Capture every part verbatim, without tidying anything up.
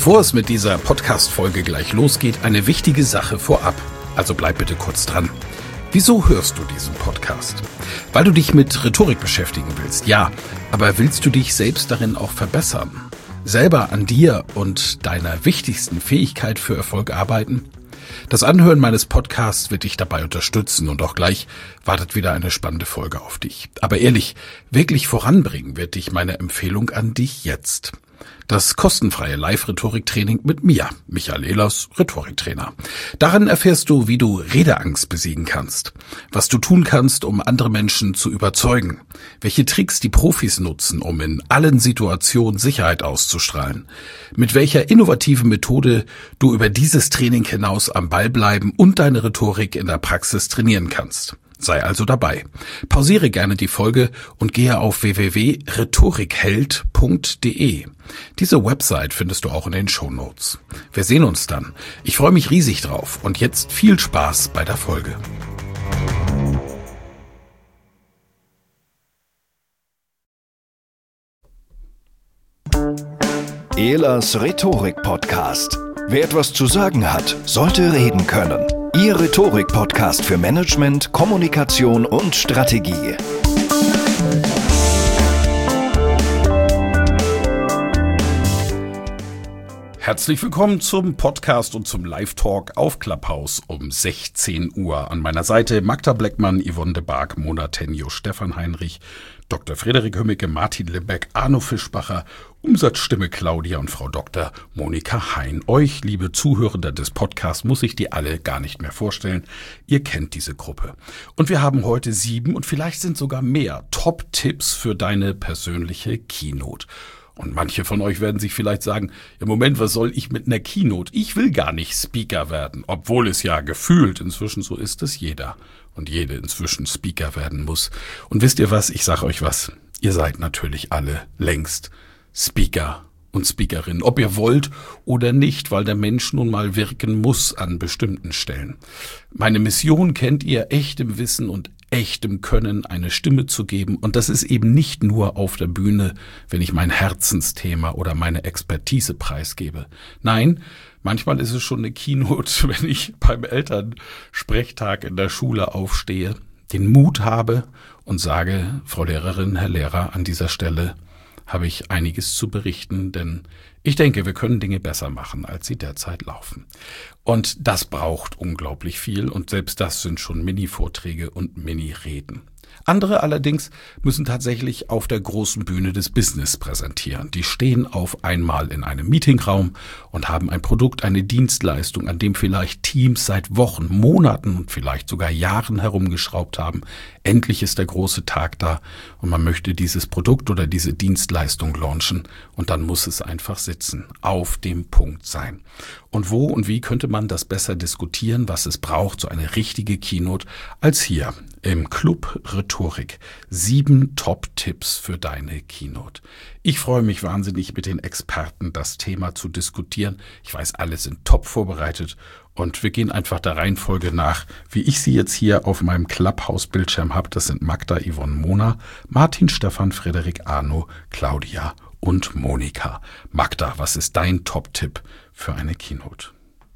Bevor es mit dieser Podcast-Folge gleich losgeht, eine wichtige Sache vorab. Also bleib bitte kurz dran. Wieso hörst du diesen Podcast? Weil du dich mit Rhetorik beschäftigen willst, ja. Aber willst du dich selbst darin auch verbessern? Selber an dir und deiner wichtigsten Fähigkeit für Erfolg arbeiten? Das Anhören meines Podcasts wird dich dabei unterstützen und auch gleich wartet wieder eine spannende Folge auf dich. Aber ehrlich, wirklich voranbringen wird dich meine Empfehlung an dich jetzt. Das kostenfreie Live-Rhetorik-Training mit mir, Michael Ehlers, Rhetoriktrainer. Darin erfährst du, wie du Redeangst besiegen kannst, was du tun kannst, um andere Menschen zu überzeugen, welche Tricks die Profis nutzen, um in allen Situationen Sicherheit auszustrahlen, mit welcher innovativen Methode du über dieses Training hinaus am Ball bleiben und deine Rhetorik in der Praxis trainieren kannst. Sei also dabei. Pausiere gerne die Folge und gehe auf w w w punkt rhetorikheld punkt d e. Diese Website findest du auch in den Shownotes. Wir sehen uns dann. Ich freue mich riesig drauf und jetzt viel Spaß bei der Folge. Ehlers Rhetorik-Podcast. Wer etwas zu sagen hat, sollte reden können. Ihr Rhetorik-Podcast für Management, Kommunikation und Strategie. Herzlich willkommen zum Podcast und zum Live-Talk auf Clubhouse um sechzehn Uhr. An meiner Seite Magda Bleckmann, Yvonne de Barg, Mona Tenjo, Stefan Heinrich, Doktor Frederik Hömmicke, Martin Limbeck, Arno Fischbacher, Umsatzstimme Claudia und Frau Doktor Monika Hein. Euch, liebe Zuhörende des Podcasts, muss ich die alle gar nicht mehr vorstellen. Ihr kennt diese Gruppe. Und wir haben heute sieben und vielleicht sind sogar mehr Top-Tipps für deine persönliche Keynote. Und manche von euch werden sich vielleicht sagen, im Moment, was soll ich mit einer Keynote? Ich will gar nicht Speaker werden, obwohl es ja gefühlt inzwischen so ist, dass jeder und jede inzwischen Speaker werden muss. Und wisst ihr was? Ich sage euch was. Ihr seid natürlich alle längst Speaker und Speakerinnen, ob ihr wollt oder nicht, weil der Mensch nun mal wirken muss an bestimmten Stellen. Meine Mission kennt ihr, echtem Wissen und echtem Können eine Stimme zu geben. Und das ist eben nicht nur auf der Bühne, wenn ich mein Herzensthema oder meine Expertise preisgebe. Nein, manchmal ist es schon eine Keynote, wenn ich beim Elternsprechtag in der Schule aufstehe, den Mut habe und sage, Frau Lehrerin, Herr Lehrer, an dieser Stelle habe ich einiges zu berichten, denn ich denke, wir können Dinge besser machen, als sie derzeit laufen. Und das braucht unglaublich viel und selbst das sind schon Mini-Vorträge und Mini-Reden. Andere allerdings müssen tatsächlich auf der großen Bühne des Business präsentieren. Die stehen auf einmal in einem Meetingraum und haben ein Produkt, eine Dienstleistung, an dem vielleicht Teams seit Wochen, Monaten und vielleicht sogar Jahren herumgeschraubt haben. Endlich ist der große Tag da und man möchte dieses Produkt oder diese Dienstleistung launchen und dann muss es einfach sitzen, auf dem Punkt sein. Und wo und wie könnte man das besser diskutieren, was es braucht, so eine richtige Keynote, als hier im Club Rhetorik. Sieben Top-Tipps für deine Keynote. Ich freue mich wahnsinnig, mit den Experten das Thema zu diskutieren. Ich weiß, alle sind top vorbereitet und wir gehen einfach der Reihenfolge nach, wie ich sie jetzt hier auf meinem Clubhouse-Bildschirm habe. Das sind Magda, Yvonne, Mona, Martin, Stefan, Frederik, Arno, Claudia und Monika. Magda, was ist dein Top-Tipp für eine Keynote?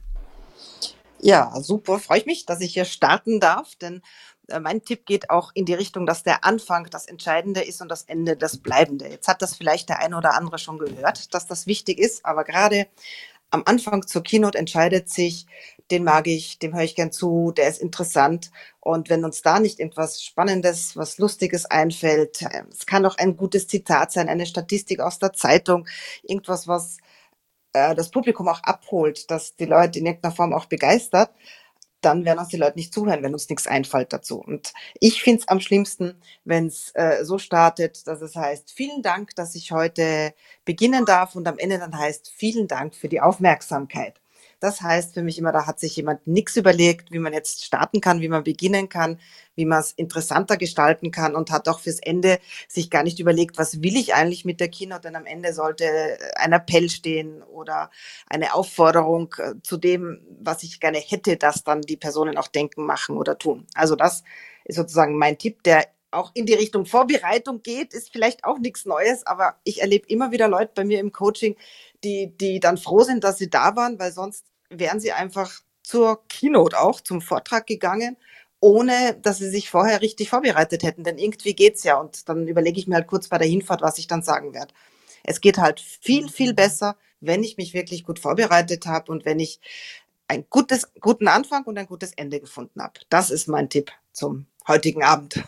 Ja, super. Freue ich mich, dass ich hier starten darf, denn äh, mein Tipp geht auch in die Richtung, dass der Anfang das Entscheidende ist und das Ende das Bleibende. Jetzt hat das vielleicht der eine oder andere schon gehört, dass das wichtig ist, aber gerade am Anfang zur Keynote entscheidet sich, den mag ich, dem höre ich gern zu, der ist interessant. Und wenn uns da nicht etwas Spannendes, was Lustiges einfällt, äh, es kann auch ein gutes Zitat sein, eine Statistik aus der Zeitung, irgendwas, was äh, das Publikum auch abholt, dass die Leute in irgendeiner Form auch begeistert, dann werden uns die Leute nicht zuhören, wenn uns nichts einfällt dazu. Und ich finde es am schlimmsten, wenn es äh, so startet, dass es heißt, vielen Dank, dass ich heute beginnen darf und am Ende dann heißt, vielen Dank für die Aufmerksamkeit. Das heißt für mich immer, da hat sich jemand nichts überlegt, wie man jetzt starten kann, wie man beginnen kann, wie man es interessanter gestalten kann und hat auch fürs Ende sich gar nicht überlegt, was will ich eigentlich mit der Keynote, denn am Ende sollte ein Appell stehen oder eine Aufforderung äh, zu dem, was ich gerne hätte, dass dann die Personen auch denken, machen oder tun. Also das ist sozusagen mein Tipp, der auch in die Richtung Vorbereitung geht, ist vielleicht auch nichts Neues, aber ich erlebe immer wieder Leute bei mir im Coaching, die, die dann froh sind, dass sie da waren, weil sonst wären sie einfach zur Keynote auch, zum Vortrag gegangen, ohne dass sie sich vorher richtig vorbereitet hätten. Denn irgendwie geht's ja. Und dann überlege ich mir halt kurz bei der Hinfahrt, was ich dann sagen werde. Es geht halt viel, viel besser, wenn ich mich wirklich gut vorbereitet habe und wenn ich einen gutes, guten Anfang und ein gutes Ende gefunden habe. Das ist mein Tipp zum heutigen Abend.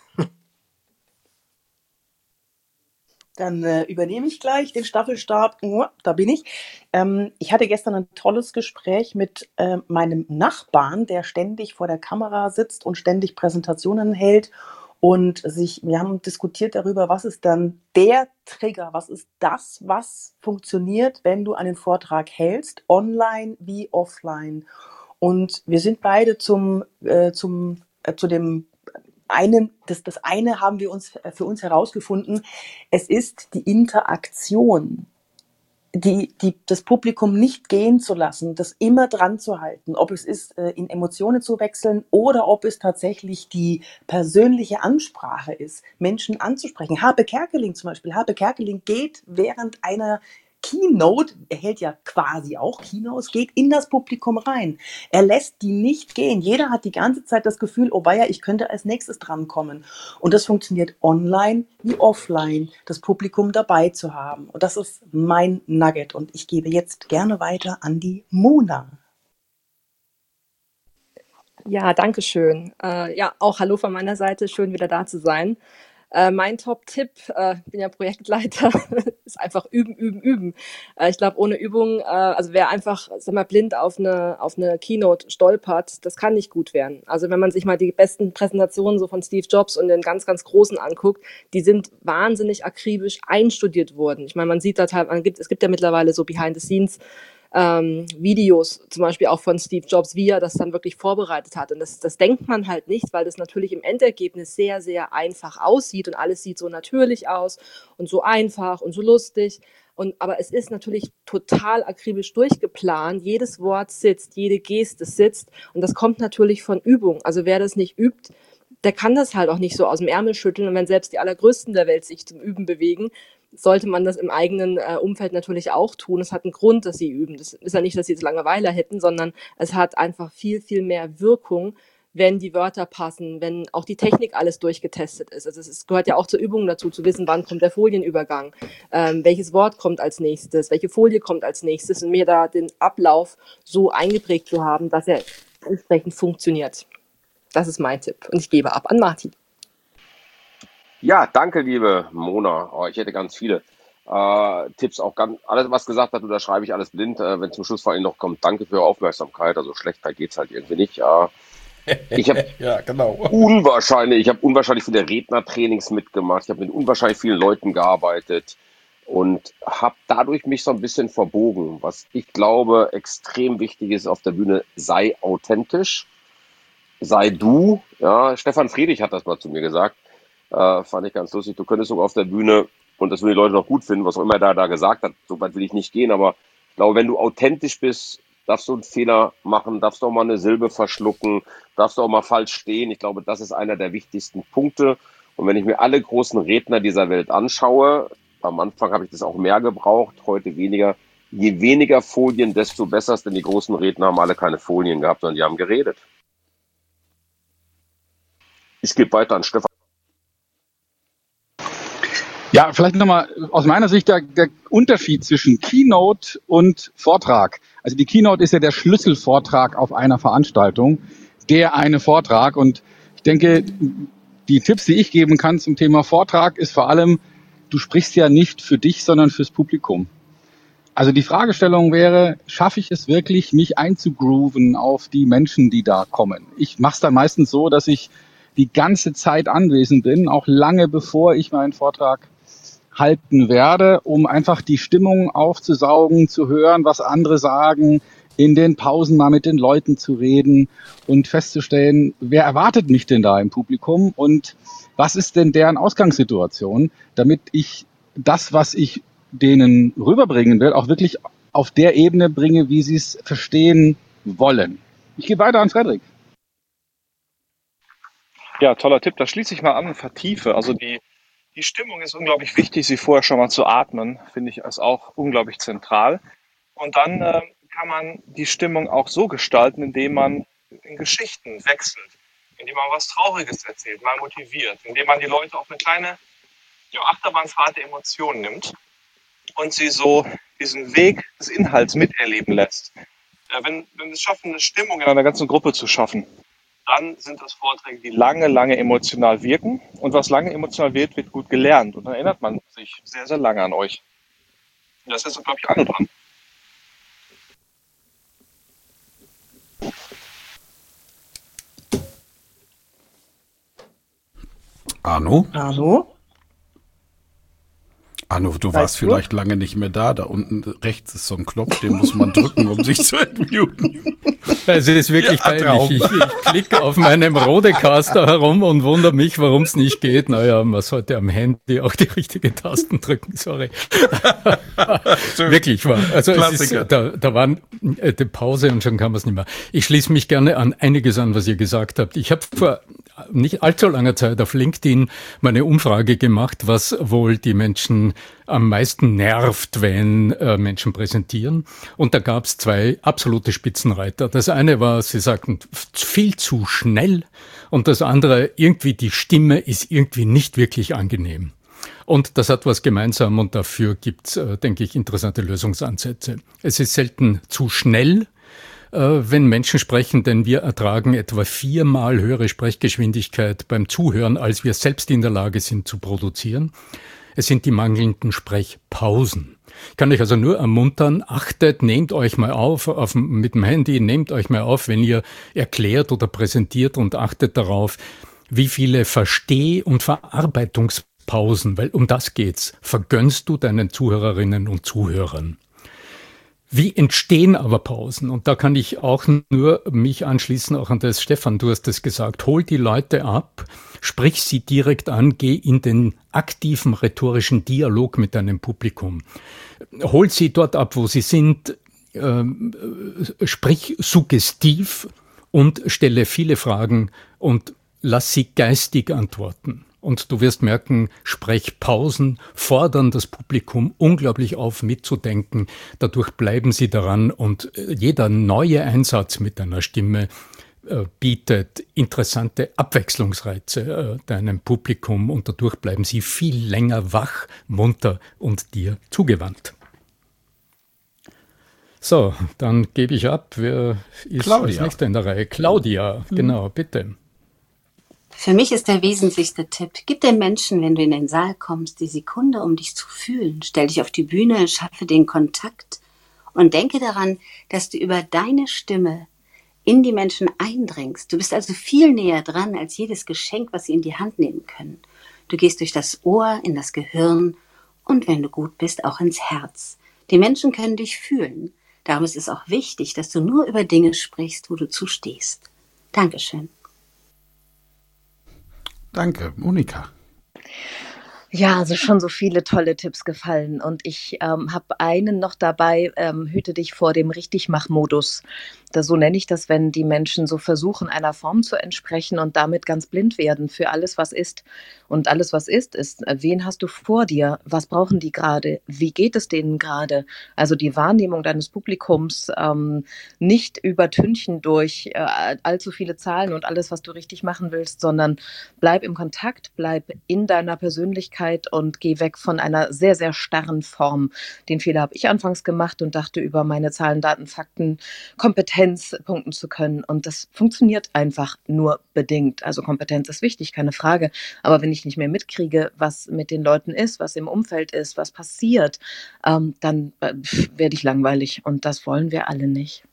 Dann äh, übernehme ich gleich den Staffelstab. Oh, da bin ich. Ähm, ich hatte gestern ein tolles Gespräch mit äh, meinem Nachbarn, der ständig vor der Kamera sitzt und ständig Präsentationen hält. Und sich, wir haben diskutiert darüber, was ist dann der Trigger, was ist das, was funktioniert, wenn du einen Vortrag hältst, online wie offline. Und wir sind beide zum, äh, zum, äh, zu dem einen, das, das eine haben wir uns für uns herausgefunden. Es ist die Interaktion, die, die, das Publikum nicht gehen zu lassen, das immer dran zu halten, ob es ist, in Emotionen zu wechseln oder ob es tatsächlich die persönliche Ansprache ist, Menschen anzusprechen. Habe Kerkeling zum Beispiel. Habe Kerkeling geht während einer Keynote, er hält ja quasi auch Keynotes, geht in das Publikum rein. Er lässt die nicht gehen. Jeder hat die ganze Zeit das Gefühl, oh weia, ich könnte als nächstes drankommen. Und das funktioniert online wie offline, das Publikum dabei zu haben. Und das ist mein Nugget. Und ich gebe jetzt gerne weiter an die Mona. Ja, danke schön. Äh, ja, auch hallo von meiner Seite. Schön, wieder da zu sein. Äh, mein Top-Tipp, äh, ich bin ja Projektleiter, ist einfach üben, üben, üben. Äh, ich glaube, ohne Übung, äh, also wer einfach, sag mal, blind auf eine, auf eine Keynote stolpert, das kann nicht gut werden. Also wenn man sich mal die besten Präsentationen so von Steve Jobs und den ganz, ganz Großen anguckt, die sind wahnsinnig akribisch einstudiert worden. Ich meine, man sieht da teilweise, es gibt ja mittlerweile so Behind-the-Scenes Ähm, Videos, zum Beispiel auch von Steve Jobs, wie er das dann wirklich vorbereitet hat. Und das, das denkt man halt nicht, weil das natürlich im Endergebnis sehr, sehr einfach aussieht und alles sieht so natürlich aus und so einfach und so lustig. Und, aber es ist natürlich total akribisch durchgeplant. Jedes Wort sitzt, jede Geste sitzt. Und das kommt natürlich von Übung. Also wer das nicht übt, der kann das halt auch nicht so aus dem Ärmel schütteln. Und wenn selbst die Allergrößten der Welt sich zum Üben bewegen, sollte man das im eigenen äh, Umfeld natürlich auch tun. Es hat einen Grund, dass sie üben. Das ist ja nicht, dass sie jetzt Langeweile hätten, sondern es hat einfach viel, viel mehr Wirkung, wenn die Wörter passen, wenn auch die Technik alles durchgetestet ist. Also es ist, gehört ja auch zur Übung dazu, zu wissen, wann kommt der Folienübergang, ähm, welches Wort kommt als nächstes, welche Folie kommt als nächstes und mir da den Ablauf so eingeprägt zu haben, dass er entsprechend funktioniert. Das ist mein Tipp. Und ich gebe ab an Martin. Ja, danke, liebe Mona. Oh, ich hätte ganz viele äh, Tipps, auch ganz, alles, was gesagt hat, unterschreibe ich alles blind. Äh, wenn zum Schluss vor allem noch kommt, danke für Ihre Aufmerksamkeit. Also schlechter geht's halt irgendwie nicht. Äh, ich habe ja, genau. unwahrscheinlich, ich habe unwahrscheinlich viele Rednertrainings mitgemacht. Ich habe mit unwahrscheinlich vielen Leuten gearbeitet und habe dadurch mich so ein bisschen verbogen. Was ich glaube, extrem wichtig ist auf der Bühne: sei authentisch, sei du. Ja, Stefan Friedrich hat das mal zu mir gesagt. Äh, fand ich ganz lustig. Du könntest sogar auf der Bühne, und das würden die Leute noch gut finden, was auch immer er da, da gesagt hat, so weit will ich nicht gehen, aber ich glaube, wenn du authentisch bist, darfst du einen Fehler machen, darfst du auch mal eine Silbe verschlucken, darfst du auch mal falsch stehen. Ich glaube, das ist einer der wichtigsten Punkte. Und wenn ich mir alle großen Redner dieser Welt anschaue, am Anfang habe ich das auch mehr gebraucht, heute weniger. Je weniger Folien, desto besser, denn die großen Redner haben alle keine Folien gehabt, sondern die haben geredet. Ich gebe weiter an Stefan. Ja, vielleicht nochmal aus meiner Sicht der, der Unterschied zwischen Keynote und Vortrag. Also die Keynote ist ja der Schlüsselvortrag auf einer Veranstaltung, der eine Vortrag. Und ich denke, die Tipps, die ich geben kann zum Thema Vortrag, ist vor allem, du sprichst ja nicht für dich, sondern fürs Publikum. Also die Fragestellung wäre, schaffe ich es wirklich, mich einzugrooven auf die Menschen, die da kommen? Ich mache es dann meistens so, dass ich die ganze Zeit anwesend bin, auch lange bevor ich meinen Vortrag halten werde, um einfach die Stimmung aufzusaugen, zu hören, was andere sagen, in den Pausen mal mit den Leuten zu reden und festzustellen, wer erwartet mich denn da im Publikum und was ist denn deren Ausgangssituation, damit ich das, was ich denen rüberbringen will, auch wirklich auf der Ebene bringe, wie sie es verstehen wollen. Ich gehe weiter an Frederik. Ja, toller Tipp. Da schließe ich mal an und vertiefe. Also die, die Stimmung ist unglaublich wichtig, sie vorher schon mal zu atmen, finde ich, ist auch unglaublich zentral. Und dann äh, kann man die Stimmung auch so gestalten, indem man in Geschichten wechselt, indem man was Trauriges erzählt, mal motiviert, indem man die Leute auf eine kleine ja, Achterbahnfahrt der Emotionen nimmt und sie so diesen Weg des Inhalts miterleben lässt. Äh, wenn, wenn wir es schaffen, eine Stimmung in einer ganzen Gruppe zu schaffen, dann sind das Vorträge, die lange, lange emotional wirken. Und was lange emotional wird, wird gut gelernt. Und dann erinnert man sich sehr, sehr lange an euch. Und das ist, glaube ich, auch dran. Arno? Arno? Arno, du Weißt warst du? vielleicht lange nicht mehr da. Da unten rechts ist so ein Knopf, den muss man drücken, um sich zu entmuten. Also das ist wirklich Ja, Traum. peinlich. Ich, ich klicke auf meinem Rodecaster herum und wundere mich, warum es nicht geht. Naja, man sollte am Handy auch die richtige Tasten drücken, sorry. Wirklich wahr. Also es ist, da, da war eine Pause und schon kann man es nicht mehr. Ich schließe mich gerne an einiges an, was ihr gesagt habt. Ich habe vor nicht allzu langer Zeit auf LinkedIn mal eine Umfrage gemacht, was wohl die Menschen am meisten nervt, wenn äh, Menschen präsentieren. Und da gab es zwei absolute Spitzenreiter. Das eine war, sie sagten, viel zu schnell. Und das andere, irgendwie die Stimme ist irgendwie nicht wirklich angenehm. Und das hat was gemeinsam und dafür gibt's, äh, denke ich, interessante Lösungsansätze. Es ist selten zu schnell, wenn Menschen sprechen, denn wir ertragen etwa viermal höhere Sprechgeschwindigkeit beim Zuhören, als wir selbst in der Lage sind zu produzieren. Es sind die mangelnden Sprechpausen. Ich kann euch also nur ermuntern, achtet, nehmt euch mal auf, auf mit dem Handy, nehmt euch mal auf, wenn ihr erklärt oder präsentiert und achtet darauf, wie viele Versteh- und Verarbeitungspausen, weil um das geht's, vergönnst du deinen Zuhörerinnen und Zuhörern. Wie entstehen aber Pausen? Und da kann ich auch nur mich anschließen, auch an das, Stefan, du hast es gesagt, hol die Leute ab, sprich sie direkt an, geh in den aktiven rhetorischen Dialog mit deinem Publikum. Hol sie dort ab, wo sie sind, äh, sprich suggestiv und stelle viele Fragen und lass sie geistig antworten. Und du wirst merken, Sprechpausen fordern das Publikum unglaublich auf, mitzudenken. Dadurch bleiben sie daran und jeder neue Einsatz mit deiner Stimme äh, bietet interessante Abwechslungsreize äh, deinem Publikum und dadurch bleiben sie viel länger wach, munter und dir zugewandt. So, dann gebe ich ab. Wer ist Claudia. als nächster in der Reihe? Claudia, mhm. Genau, bitte. Für mich ist der wesentlichste Tipp, gib den Menschen, wenn du in den Saal kommst, die Sekunde, um dich zu fühlen. Stell dich auf die Bühne, schaffe den Kontakt und denke daran, dass du über deine Stimme in die Menschen eindringst. Du bist also viel näher dran als jedes Geschenk, was sie in die Hand nehmen können. Du gehst durch das Ohr, in das Gehirn und, wenn du gut bist, auch ins Herz. Die Menschen können dich fühlen. Darum ist es auch wichtig, dass du nur über Dinge sprichst, wo du zustehst. Dankeschön. Danke, Monika. Ja, also schon so viele tolle Tipps gefallen und ich ähm, habe einen noch dabei, ähm, hüte dich vor dem Richtigmach-Modus. Das, so nenne ich das, wenn die Menschen so versuchen, einer Form zu entsprechen und damit ganz blind werden für alles, was ist. Und alles, was ist, ist, wen hast du vor dir? Was brauchen die gerade? Wie geht es denen gerade? Also die Wahrnehmung deines Publikums ähm, nicht übertünchen durch äh, allzu viele Zahlen und alles, was du richtig machen willst, sondern bleib im Kontakt, bleib in deiner Persönlichkeit und geh weg von einer sehr, sehr starren Form. Den Fehler habe ich anfangs gemacht und dachte, über meine Zahlen, Daten, Fakten, Kompetenz punkten zu können. Und das funktioniert einfach nur bedingt. Also Kompetenz ist wichtig, keine Frage. Aber wenn ich nicht mehr mitkriege, was mit den Leuten ist, was im Umfeld ist, was passiert, ähm, dann äh, werde ich langweilig. Und das wollen wir alle nicht.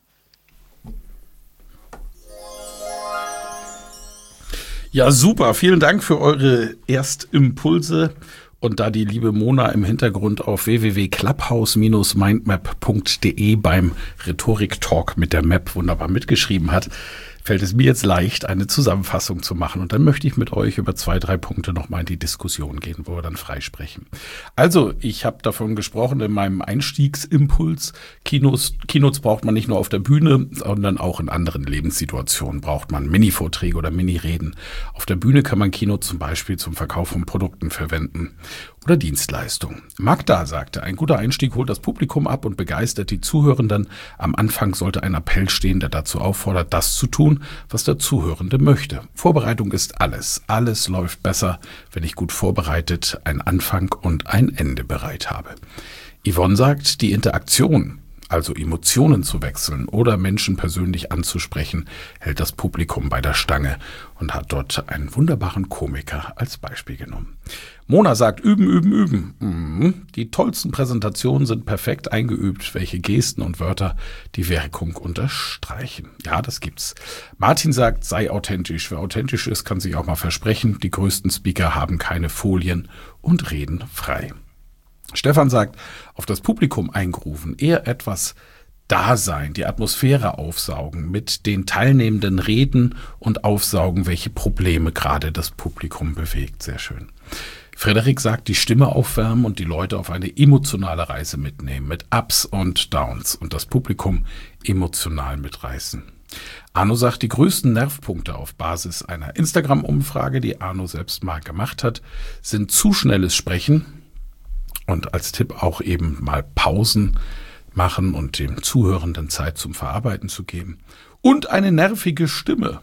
Ja, super. Vielen Dank für eure Erstimpulse. Und da die liebe Mona im Hintergrund auf w w w punkt clubhouse Bindestrich mindmap punkt de beim Rhetorik-Talk mit der Map wunderbar mitgeschrieben hat, fällt es mir jetzt leicht, eine Zusammenfassung zu machen. Und dann möchte ich mit euch über zwei, drei Punkte nochmal in die Diskussion gehen, wo wir dann freisprechen. Also, ich habe davon gesprochen in meinem Einstiegsimpuls. Kinos, Keynotes braucht man nicht nur auf der Bühne, sondern auch in anderen Lebenssituationen braucht man Mini-Vorträge oder Mini-Reden. Auf der Bühne kann man Keynotes zum Beispiel zum Verkauf von Produkten verwenden oder Dienstleistungen. Magda sagte, ein guter Einstieg holt das Publikum ab und begeistert die Zuhörenden. Am Anfang sollte ein Appell stehen, der dazu auffordert, das zu tun, was der Zuhörende möchte. Vorbereitung ist alles. Alles läuft besser, wenn ich gut vorbereitet einen Anfang und ein Ende bereit habe. Yvonne sagt, die Interaktion, also Emotionen zu wechseln oder Menschen persönlich anzusprechen, hält das Publikum bei der Stange und hat dort einen wunderbaren Komiker als Beispiel genommen. Mona sagt, üben, üben, üben. Mhm. Die tollsten Präsentationen sind perfekt eingeübt, welche Gesten und Wörter die Wirkung unterstreichen. Ja, das gibt's. Martin sagt, sei authentisch. Wer authentisch ist, kann sich auch mal versprechen. Die größten Speaker haben keine Folien und reden frei. Stefan sagt, auf das Publikum eingerufen, eher etwas da sein, die Atmosphäre aufsaugen, mit den Teilnehmenden reden und aufsaugen, welche Probleme gerade das Publikum bewegt. Sehr schön. Frederik sagt, die Stimme aufwärmen und die Leute auf eine emotionale Reise mitnehmen, mit Ups und Downs und das Publikum emotional mitreißen. Arno sagt, die größten Nervpunkte auf Basis einer Instagram-Umfrage, die Arno selbst mal gemacht hat, sind zu schnelles Sprechen, und als Tipp auch eben mal Pausen machen und dem Zuhörenden Zeit zum Verarbeiten zu geben. Und eine nervige Stimme.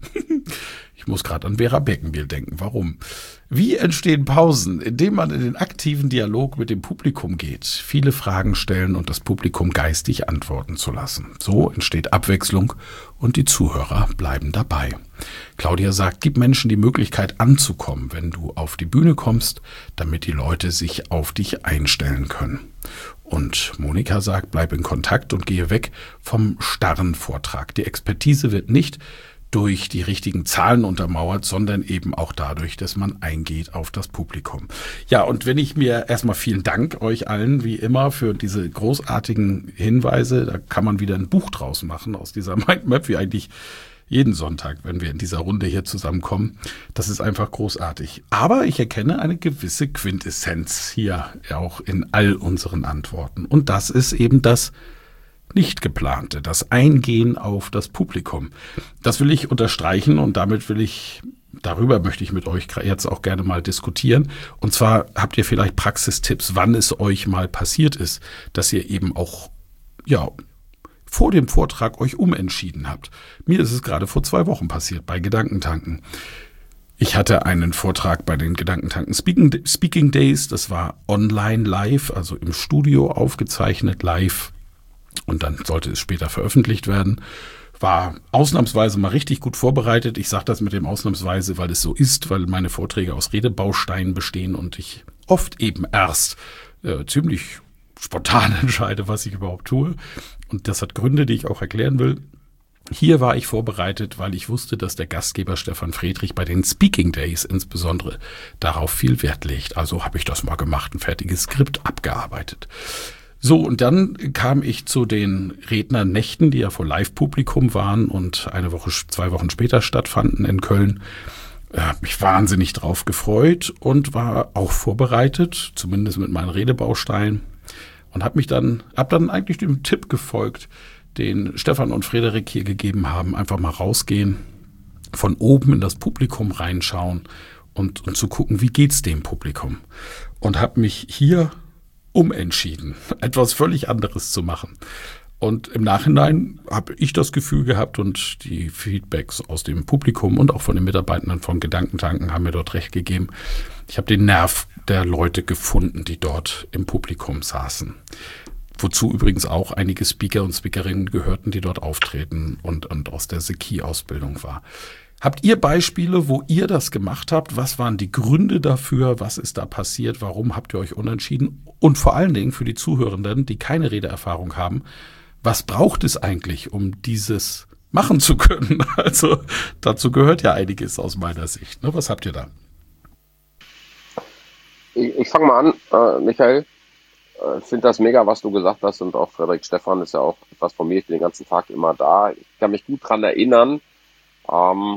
Ich muss gerade an Vera Beckenbiel denken. Warum? Wie entstehen Pausen? Indem man in den aktiven Dialog mit dem Publikum geht, viele Fragen stellen und das Publikum geistig antworten zu lassen. So entsteht Abwechslung und die Zuhörer bleiben dabei. Claudia sagt, gib Menschen die Möglichkeit anzukommen, wenn du auf die Bühne kommst, damit die Leute sich auf dich einstellen können. Und Monika sagt, bleib in Kontakt und gehe weg vom starren Vortrag. Die Expertise wird nicht durch die richtigen Zahlen untermauert, sondern eben auch dadurch, dass man eingeht auf das Publikum. Ja, und wenn ich mir erstmal vielen Dank euch allen, wie immer, für diese großartigen Hinweise, da kann man wieder ein Buch draus machen aus dieser Mindmap, wie eigentlich jeden Sonntag, wenn wir in dieser Runde hier zusammenkommen. Das ist einfach großartig. Aber ich erkenne eine gewisse Quintessenz hier auch in all unseren Antworten. Und das ist eben das nicht geplante, das Eingehen auf das Publikum. Das will ich unterstreichen und damit will ich, darüber möchte ich mit euch jetzt auch gerne mal diskutieren. Und zwar habt ihr vielleicht Praxistipps, wann es euch mal passiert ist, dass ihr eben auch, ja, vor dem Vortrag euch umentschieden habt. Mir ist es gerade vor zwei Wochen passiert bei Gedankentanken. Ich hatte einen Vortrag bei den Gedankentanken Speaking, Speaking Days, das war online live, also im Studio aufgezeichnet live. Und dann sollte es später veröffentlicht werden. War ausnahmsweise mal richtig gut vorbereitet. Ich sage das mit dem ausnahmsweise, weil es so ist, weil meine Vorträge aus Redebausteinen bestehen und ich oft eben erst äh, ziemlich spontan entscheide, was ich überhaupt tue. Und das hat Gründe, die ich auch erklären will. Hier war ich vorbereitet, weil ich wusste, dass der Gastgeber Stefan Friedrich bei den Speaking Days insbesondere darauf viel Wert legt. Also habe ich das mal gemacht, ein fertiges Skript abgearbeitet. So, und dann kam ich zu den Rednernächten, die ja vor Live-Publikum waren und eine Woche, zwei Wochen später stattfanden in Köln. Ich habe mich wahnsinnig drauf gefreut und war auch vorbereitet, zumindest mit meinen Redebausteinen. Und habe mich dann, hab dann eigentlich dem Tipp gefolgt, den Stefan und Frederik hier gegeben haben, einfach mal rausgehen, von oben in das Publikum reinschauen und, und zu gucken, wie geht's dem Publikum. Und habe mich hier umentschieden, etwas völlig anderes zu machen. Und im Nachhinein habe ich das Gefühl gehabt und die Feedbacks aus dem Publikum und auch von den Mitarbeitern von Gedankentanken haben mir dort recht gegeben. Ich habe den Nerv der Leute gefunden, die dort im Publikum saßen. Wozu übrigens auch einige Speaker und Speakerinnen gehörten, die dort auftreten und, und aus der Seki-Ausbildung war. Habt ihr Beispiele, wo ihr das gemacht habt? Was waren die Gründe dafür? Was ist da passiert? Warum habt ihr euch unentschieden? Und vor allen Dingen für die Zuhörenden, die keine Redeerfahrung haben, was braucht es eigentlich, um dieses machen zu können? Also dazu gehört ja einiges aus meiner Sicht. Ne? Was habt ihr da? Ich, ich fange mal an, äh, Michael. Ich äh, finde das mega, was du gesagt hast. Und auch Frederik Stefan ist ja auch etwas von mir. Ich bin den ganzen Tag immer da. Ich kann mich gut dran erinnern, Ähm,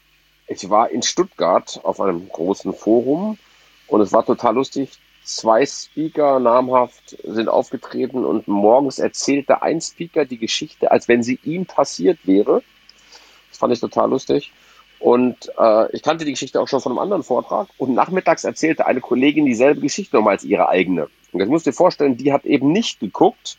ich war in Stuttgart auf einem großen Forum und es war total lustig. Zwei Speaker namhaft sind aufgetreten und morgens erzählte ein Speaker die Geschichte, als wenn sie ihm passiert wäre. Das fand ich total lustig. Und äh, ich kannte die Geschichte auch schon von einem anderen Vortrag. Und nachmittags erzählte eine Kollegin dieselbe Geschichte nochmal als ihre eigene. Und jetzt musst du dir vorstellen, die hat eben nicht geguckt.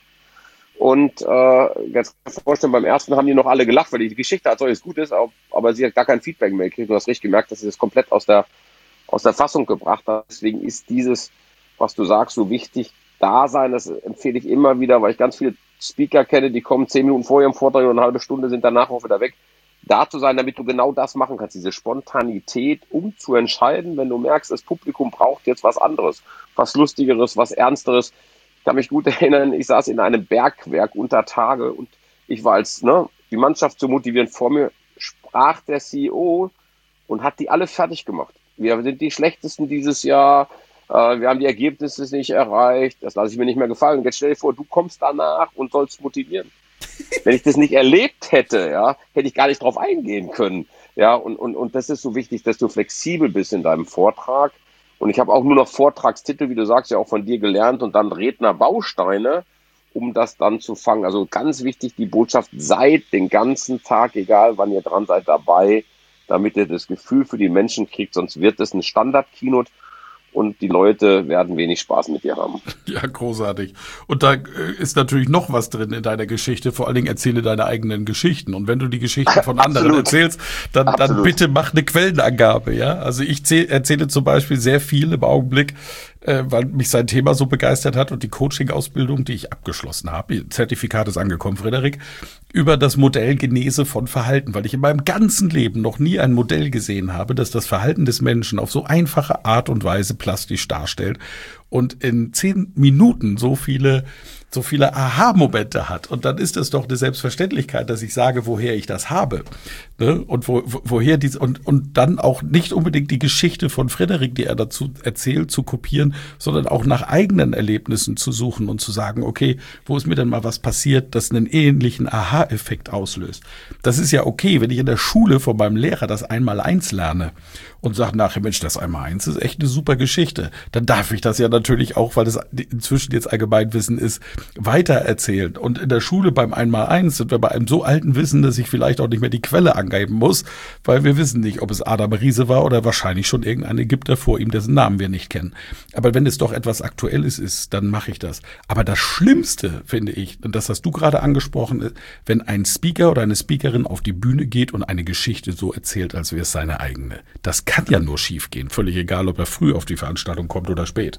Und äh, jetzt kannst du dir vorstellen, beim ersten haben die noch alle gelacht, weil die Geschichte als solches gut ist, aber, aber sie hat gar kein Feedback mehr gekriegt. Du hast richtig gemerkt, dass sie das komplett aus der, aus der Fassung gebracht hat. Deswegen ist dieses, was du sagst, so wichtig. Da sein, das empfehle ich immer wieder, weil ich ganz viele Speaker kenne, die kommen zehn Minuten vor ihrem Vortrag und eine halbe Stunde sind danach auch wieder weg. Da zu sein, damit du genau das machen kannst, diese Spontanität, um zu entscheiden, wenn du merkst, das Publikum braucht jetzt was anderes, was Lustigeres, was Ernsteres. Ich kann mich gut erinnern, ich saß in einem Bergwerk unter Tage und ich war als, ne, die Mannschaft zu motivieren, vor mir sprach der C E O und hat die alle fertig gemacht. Wir sind die Schlechtesten dieses Jahr, äh, wir haben die Ergebnisse nicht erreicht, das lasse ich mir nicht mehr gefallen. Jetzt stell dir vor, du kommst danach und sollst motivieren. Wenn ich das nicht erlebt hätte, ja, hätte ich gar nicht drauf eingehen können. Ja, und, und, und das ist so wichtig, dass du flexibel bist in deinem Vortrag. Und ich habe auch nur noch Vortragstitel, wie du sagst, ja auch von dir gelernt und dann Rednerbausteine, um das dann zu fangen. Also ganz wichtig, die Botschaft, seid den ganzen Tag, egal wann ihr dran seid, dabei, damit ihr das Gefühl für die Menschen kriegt, sonst wird es ein Standard-Keynote. Und die Leute werden wenig Spaß mit dir haben. Ja, großartig. Und da ist natürlich noch was drin in deiner Geschichte. Vor allen Dingen erzähle deine eigenen Geschichten. Und wenn du die Geschichten von anderen erzählst, dann, dann bitte mach eine Quellenangabe. Ja, also ich zäh- erzähle zum Beispiel sehr viel im Augenblick, äh, weil mich sein Thema so begeistert hat und die Coaching-Ausbildung, die ich abgeschlossen habe, Ihr Zertifikat ist angekommen, Frederik, über das Modell Genese von Verhalten, weil ich in meinem ganzen Leben noch nie ein Modell gesehen habe, das das Verhalten des Menschen auf so einfache Art und Weise plastisch darstellt und in zehn Minuten so viele so viele Aha-Momente hat. Und dann ist es doch eine Selbstverständlichkeit, dass ich sage, woher ich das habe. Ne? Und wo, wo, woher dies, und, und dann auch nicht unbedingt die Geschichte von Frederik, die er dazu erzählt, zu kopieren, sondern auch nach eigenen Erlebnissen zu suchen und zu sagen, okay, wo ist mir denn mal was passiert, das einen ähnlichen Aha-Effekt auslöst. Das ist ja okay, wenn ich in der Schule von meinem Lehrer das Einmaleins lerne und sage nachher, Mensch, das Einmaleins ist echt eine super Geschichte. Dann darf ich das ja natürlich auch, weil das inzwischen jetzt Allgemeinwissen ist, weitererzählen. Und in der Schule beim Einmaleins sind wir bei einem so alten Wissen, dass ich vielleicht auch nicht mehr die Quelle angeben muss, weil wir wissen nicht, ob es Adam Riese war oder wahrscheinlich schon irgendein Ägypter vor ihm, dessen Namen wir nicht kennen. Aber wenn es doch etwas Aktuelles ist, dann mache ich das. Aber das Schlimmste, finde ich, und das hast du gerade angesprochen, ist, wenn ein Speaker oder eine Speakerin auf die Bühne geht und eine Geschichte so erzählt, als wäre es seine eigene. Das kann ja nur schief gehen. Völlig egal, ob er früh auf die Veranstaltung kommt oder spät.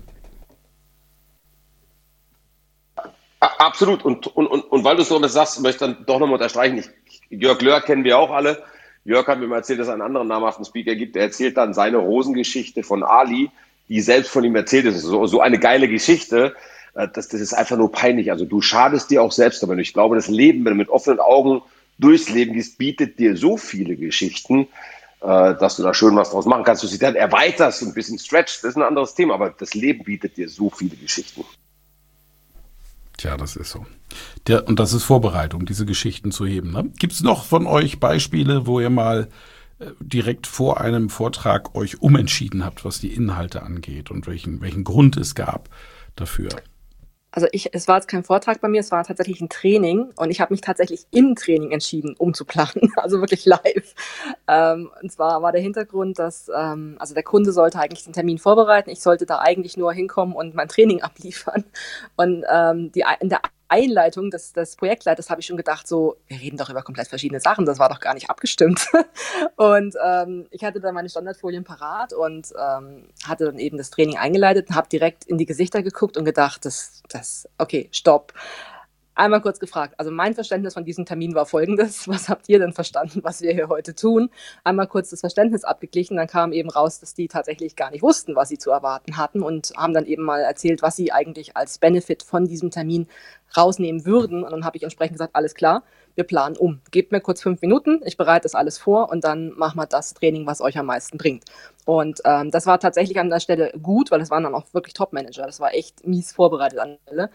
Absolut. Und, und, und, und weil du so das sagst, möchte ich dann doch nochmal unterstreichen. Ich, Jörg Löhr kennen wir auch alle. Jörg hat mir mal erzählt, dass es einen anderen namhaften Speaker gibt, der erzählt dann seine Rosengeschichte von Ali, die selbst von ihm erzählt ist. So, so eine geile Geschichte. Das, das ist einfach nur peinlich. Also du schadest dir auch selbst damit. Ich glaube, das Leben, wenn du mit offenen Augen durchs Leben gehst, bietet dir so viele Geschichten, dass du da schön was draus machen kannst. Du sie dann erweiterst und ein bisschen stretchst. Das ist ein anderes Thema, aber das Leben bietet dir so viele Geschichten. Tja, das ist so. Der, und das ist Vorbereitung, diese Geschichten zu heben. Ne? Gibt es noch von euch Beispiele, wo ihr mal äh, direkt vor einem Vortrag euch umentschieden habt, was die Inhalte angeht und welchen, welchen Grund es gab dafür? Also ich, es war jetzt kein Vortrag bei mir, es war tatsächlich ein Training und ich habe mich tatsächlich im Training entschieden, umzuplanen, also wirklich live. Ähm, und zwar war der Hintergrund, dass ähm, also der Kunde sollte eigentlich den Termin vorbereiten, ich sollte da eigentlich nur hinkommen und mein Training abliefern. Und ähm, die, in der Einleitung des, des Projektleiters habe ich schon gedacht, so, wir reden doch über komplett verschiedene Sachen, das war doch gar nicht abgestimmt. Und ähm, ich hatte dann meine Standardfolien parat und ähm, hatte dann eben das Training eingeleitet und habe direkt in die Gesichter geguckt und gedacht, das, das, okay, stopp. Einmal kurz gefragt, also mein Verständnis von diesem Termin war folgendes, was habt ihr denn verstanden, was wir hier heute tun? Einmal kurz das Verständnis abgeglichen, dann kam eben raus, dass die tatsächlich gar nicht wussten, was sie zu erwarten hatten und haben dann eben mal erzählt, was sie eigentlich als Benefit von diesem Termin rausnehmen würden. Und dann habe ich entsprechend gesagt, alles klar, wir planen um. Gebt mir kurz fünf Minuten, ich bereite das alles vor und dann machen wir das Training, was euch am meisten bringt. Und ähm, das war tatsächlich an der Stelle gut, weil es waren dann auch wirklich Top-Manager. Das war echt mies vorbereitet an der Stelle.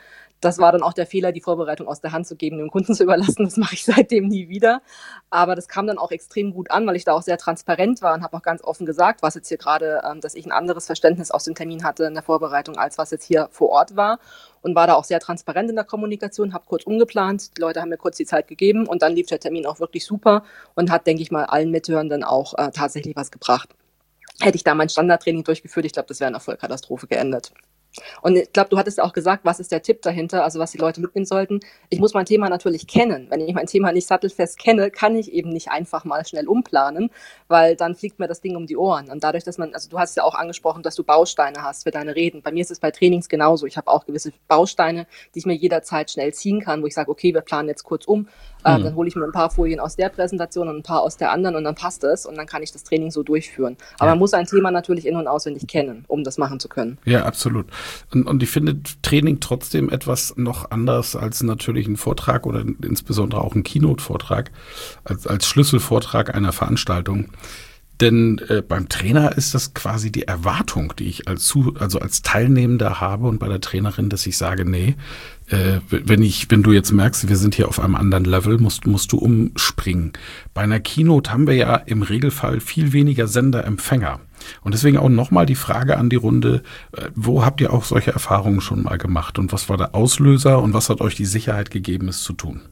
Das war dann auch der Fehler, die Vorbereitung aus der Hand zu geben, dem Kunden zu überlassen. Das mache ich seitdem nie wieder. Aber das kam dann auch extrem gut an, weil ich da auch sehr transparent war und habe auch ganz offen gesagt, was jetzt hier gerade, ähm, dass ich ein anderes Verständnis aus dem Termin hatte in der Vorbereitung, als was jetzt hier vor Ort war. Und war da auch sehr transparent in der Kommunikation, habe kurz umgeplant. Die Leute haben mir kurz die Zeit gegeben und dann lief der Termin auch wirklich super und hat, denke ich mal, allen Mithörenden auch äh, tatsächlich was gebracht. Hätte ich da mein Standardtraining durchgeführt, ich glaube, das wäre in einer Vollkatastrophe geendet. Und ich glaube, du hattest ja auch gesagt, was ist der Tipp dahinter, also was die Leute mitnehmen sollten. Ich muss mein Thema natürlich kennen. Wenn ich mein Thema nicht sattelfest kenne, kann ich eben nicht einfach mal schnell umplanen, weil dann fliegt mir das Ding um die Ohren. Und dadurch, dass man, also du hast ja auch angesprochen, dass du Bausteine hast für deine Reden. Bei mir ist es bei Trainings genauso. Ich habe auch gewisse Bausteine, die ich mir jederzeit schnell ziehen kann, wo ich sage, okay, wir planen jetzt kurz um. Ähm, mhm. Dann hole ich mir ein paar Folien aus der Präsentation und ein paar aus der anderen und dann passt es und dann kann ich das Training so durchführen. Aber ja. man muss ein Thema natürlich in- und auswendig kennen, um das machen zu können. Ja, absolut. Und, und ich finde Training trotzdem etwas noch anders als natürlich ein Vortrag oder insbesondere auch ein Keynote-Vortrag, als, als Schlüsselvortrag einer Veranstaltung. Denn äh, beim Trainer ist das quasi die Erwartung, die ich als zu, also als Teilnehmender habe und bei der Trainerin, dass ich sage, nee, äh, wenn ich, wenn du jetzt merkst, wir sind hier auf einem anderen Level, musst, musst du umspringen. Bei einer Keynote haben wir ja im Regelfall viel weniger Senderempfänger. Und deswegen auch nochmal die Frage an die Runde, äh, wo habt ihr auch solche Erfahrungen schon mal gemacht und was war der Auslöser und was hat euch die Sicherheit gegeben, es zu tun?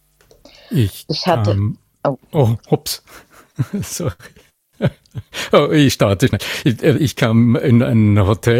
Ich, ich hatte, ähm, oh, oh hops, sorry. Oh, ich starte schnell. Ich, ich kam in ein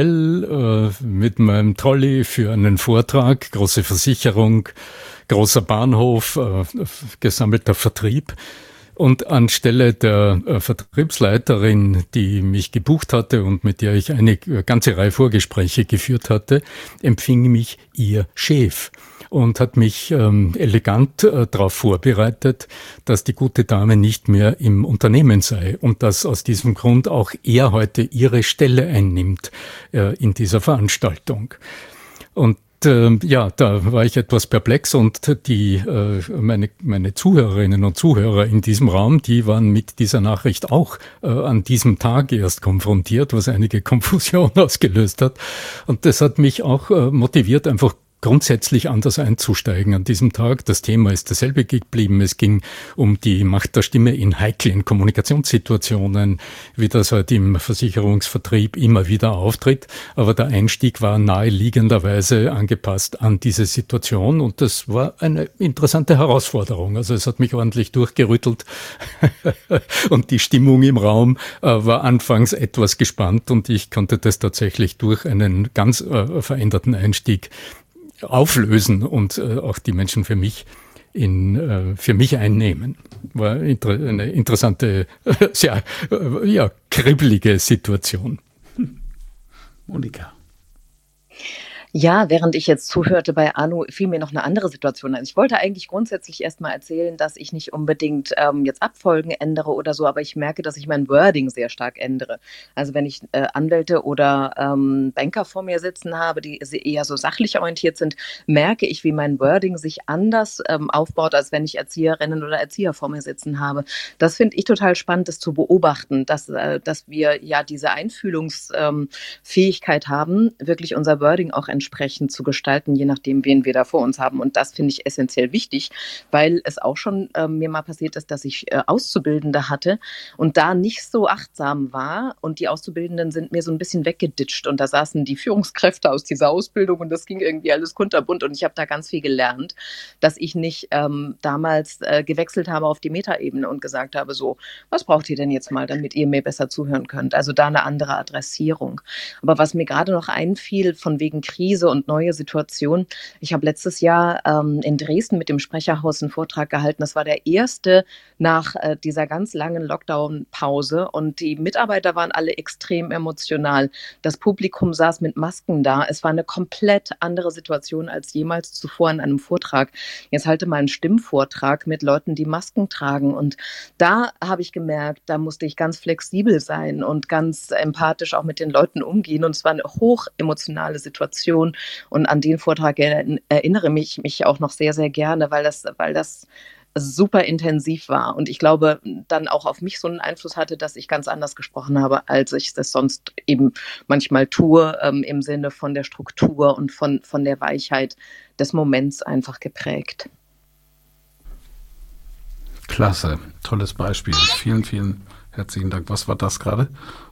Hotel äh, mit meinem Trolley für einen Vortrag, große Versicherung, großer Bahnhof, äh, gesammelter Vertrieb. Und anstelle der äh, Vertriebsleiterin, die mich gebucht hatte und mit der ich eine ganze Reihe Vorgespräche geführt hatte, empfing mich ihr Chef und hat mich ähm, elegant äh, darauf vorbereitet, dass die gute Dame nicht mehr im Unternehmen sei und dass aus diesem Grund auch er heute ihre Stelle einnimmt äh, in dieser Veranstaltung. Und äh, ja, da war ich etwas perplex und die äh, meine meine Zuhörerinnen und Zuhörer in diesem Raum, die waren mit dieser Nachricht auch äh, an diesem Tag erst konfrontiert, was einige Konfusion ausgelöst hat. Und das hat mich auch äh, motiviert, einfach grundsätzlich anders einzusteigen an diesem Tag. Das Thema ist dasselbe geblieben. Es ging um die Macht der Stimme in heiklen Kommunikationssituationen, wie das halt im Versicherungsvertrieb immer wieder auftritt. Aber der Einstieg war naheliegenderweise angepasst an diese Situation und das war eine interessante Herausforderung. Also es hat mich ordentlich durchgerüttelt und die Stimmung im Raum äh, war anfangs etwas gespannt und ich konnte das tatsächlich durch einen ganz äh, veränderten Einstieg auflösen und äh, auch die Menschen für mich in äh, für mich einnehmen. War inter- eine interessante, äh, sehr äh, ja, kribbelige Situation. Monika. Ja, während ich jetzt zuhörte bei Arno, fiel mir noch eine andere Situation ein. Ich wollte eigentlich grundsätzlich erstmal erzählen, dass ich nicht unbedingt ähm, jetzt Abfolgen ändere oder so, aber ich merke, dass ich mein Wording sehr stark ändere. Also wenn ich äh, Anwälte oder ähm, Banker vor mir sitzen habe, die eher so sachlich orientiert sind, merke ich, wie mein Wording sich anders ähm, aufbaut, als wenn ich Erzieherinnen oder Erzieher vor mir sitzen habe. Das finde ich total spannend, das zu beobachten, dass, äh, dass wir ja diese Einfühlungsfähigkeit ähm, haben, wirklich unser Wording auch entsprechend zu gestalten, je nachdem, wen wir da vor uns haben. Und das finde ich essentiell wichtig, weil es auch schon äh, mir mal passiert ist, dass ich äh, Auszubildende hatte und da nicht so achtsam war und die Auszubildenden sind mir so ein bisschen weggeditscht und da saßen die Führungskräfte aus dieser Ausbildung und das ging irgendwie alles kunterbunt und ich habe da ganz viel gelernt, dass ich nicht ähm, damals äh, gewechselt habe auf die Metaebene und gesagt habe, so, was braucht ihr denn jetzt mal, damit ihr mir besser zuhören könnt? Also da eine andere Adressierung. Aber was mir gerade noch einfiel, von wegen Krise und neue Situation. Ich habe letztes Jahr ähm, in Dresden mit dem Sprecherhaus einen Vortrag gehalten. Das war der erste nach äh, dieser ganz langen Lockdown-Pause und die Mitarbeiter waren alle extrem emotional. Das Publikum saß mit Masken da. Es war eine komplett andere Situation als jemals zuvor in einem Vortrag. Jetzt halte mal einen Stimmvortrag mit Leuten, die Masken tragen und da habe ich gemerkt, da musste ich ganz flexibel sein und ganz empathisch auch mit den Leuten umgehen und es war eine hochemotionale Situation. Und an den Vortrag erinnere mich mich auch noch sehr, sehr gerne, weil das, weil das super intensiv war und ich glaube, dann auch auf mich so einen Einfluss hatte, dass ich ganz anders gesprochen habe, als ich das sonst eben manchmal tue, ähm, im Sinne von der Struktur und von, von der Weichheit des Moments einfach geprägt. Klasse, tolles Beispiel. Vielen, vielen herzlichen Dank. Was war das gerade?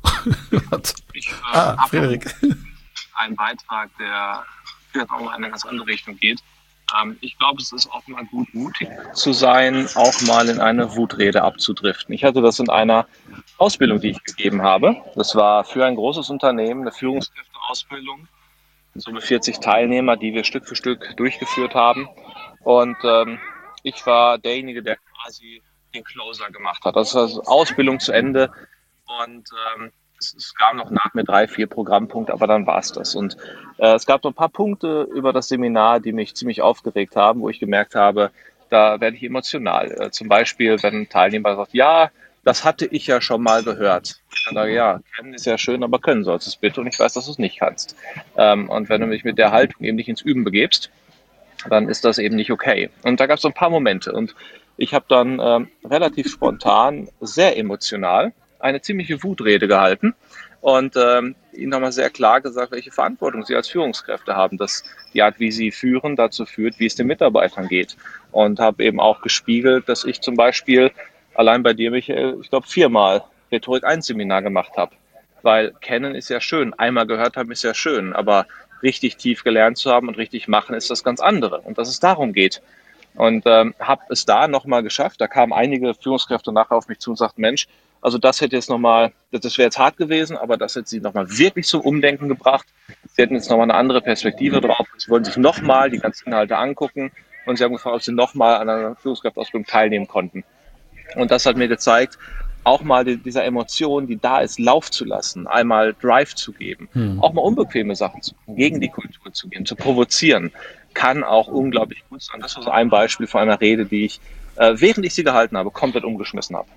Ich äh, ah, Frederik. Einen Beitrag, der vielleicht auch in eine ganz andere Richtung geht. Ähm, ich glaube, es ist auch mal gut, mutig zu sein, auch mal in eine Wutrede abzudriften. Ich hatte das in einer Ausbildung, die ich gegeben habe. Das war für ein großes Unternehmen, eine Führungskräfteausbildung. So mit vierzig Teilnehmer, die wir Stück für Stück durchgeführt haben. Und ähm, ich war derjenige, der quasi den Closer gemacht hat. Das ist also Ausbildung zu Ende und ähm, es, es gab noch nach mir drei, vier Programmpunkte, aber dann war es das. Und äh, es gab noch ein paar Punkte über das Seminar, die mich ziemlich aufgeregt haben, wo ich gemerkt habe, da werde ich emotional. Äh, zum Beispiel, wenn ein Teilnehmer sagt, ja, das hatte ich ja schon mal gehört. Dann sage ich, ja, kennen ist ja schön, aber können sollst du es bitte und ich weiß, dass du es nicht kannst. Ähm, und wenn du mich mit der Haltung eben nicht ins Üben begebst, dann ist das eben nicht okay. Und da gab es so ein paar Momente und ich habe dann ähm, relativ spontan, sehr emotional, eine ziemliche Wutrede gehalten und ähm, ihnen nochmal sehr klar gesagt, welche Verantwortung sie als Führungskräfte haben, dass die Art, wie sie führen, dazu führt, wie es den Mitarbeitern geht. Und habe eben auch gespiegelt, dass ich zum Beispiel allein bei dir, Michael, ich glaube viermal Rhetorik eins Seminar gemacht habe. Weil kennen ist ja schön, einmal gehört haben ist ja schön, aber richtig tief gelernt zu haben und richtig machen ist das ganz andere und dass es darum geht. Und ähm, habe es da nochmal geschafft. Da kamen einige Führungskräfte nachher auf mich zu und sagten, Mensch, also das hätte jetzt nochmal, das wäre jetzt hart gewesen, aber das hätte sie nochmal wirklich zum Umdenken gebracht. Sie hätten jetzt nochmal eine andere Perspektive drauf. Sie wollen sich nochmal die ganzen Inhalte angucken und sie haben gefragt, ob sie nochmal an einer Führungskräfteausbildung teilnehmen konnten. Und das hat mir gezeigt, auch mal die, dieser Emotion, die da ist, Lauf zu lassen, einmal Drive zu geben, hm. auch mal unbequeme Sachen zu machen, gegen die Kultur zu gehen, zu provozieren, kann auch unglaublich gut sein. Das war so ein Beispiel von einer Rede, die ich, äh, während ich sie gehalten habe, komplett umgeschmissen habe.